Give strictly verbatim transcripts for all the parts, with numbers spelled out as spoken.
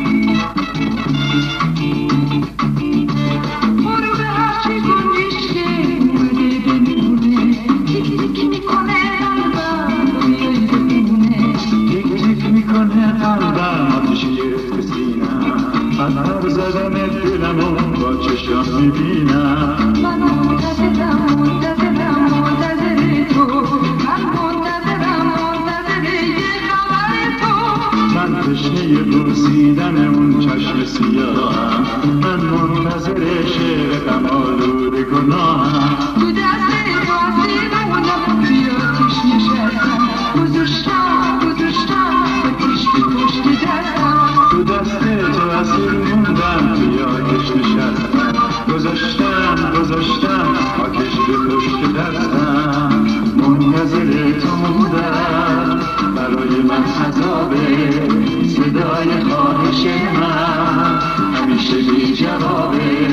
میبینم من منتظرم منتظرم منتظر تو من منتظرم منتظر یه خبر تو من تشنه بوسیدن اون چشم سیاهم من منتظر شعر غم آلود گناهم تو دست تو اسیرمونم بیا آتیش نشستم گذاشتم گذاشتم آتیش به پشت دستم تو دست تو اسیر موندم بیا آتیش نشستم گذاشتم گذاشتم آتش به پشت دستم منتظر تو موندم برای من عذابه صدای خواهش من همیشه بی جوابه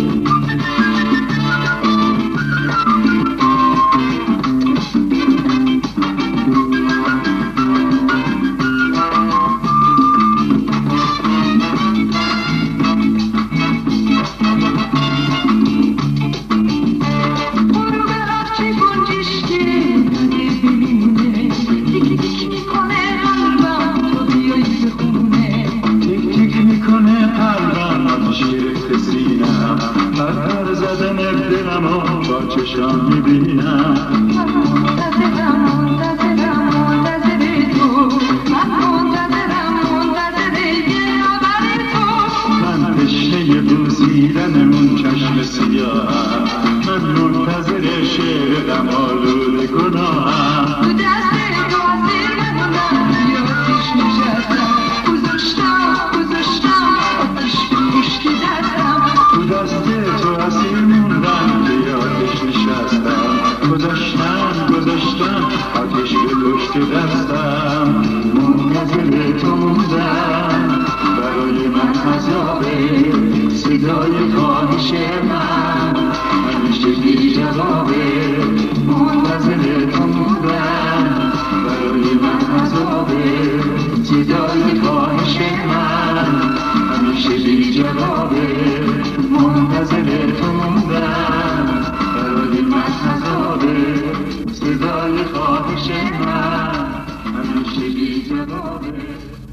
چشام میبینم من منتظرم منتظرم منتظر تو من منتظرم منتظر یه خبر تو من تشنه بوسیدن اون چشم سیاهم من منتظر شعر غم آلود گناهم تو دست تو اسیر موندم بیا آتیش نشستم گذاشتم گذاشتم آتیش به پشت دستم تو دست تو اسیر موندم بیا آتش نشستم گذاشتم گذاشتم آتش به پشت دستم منتظر تو موندم برای من عذابه صدای خواهش من همیشه بی جوابه منتظر تو موندم برای من عذابه صدای خواهش من همیشه بی جوابه منتظر تو موندم برای من عذابه صدای خواهش من همیشه بی جوابه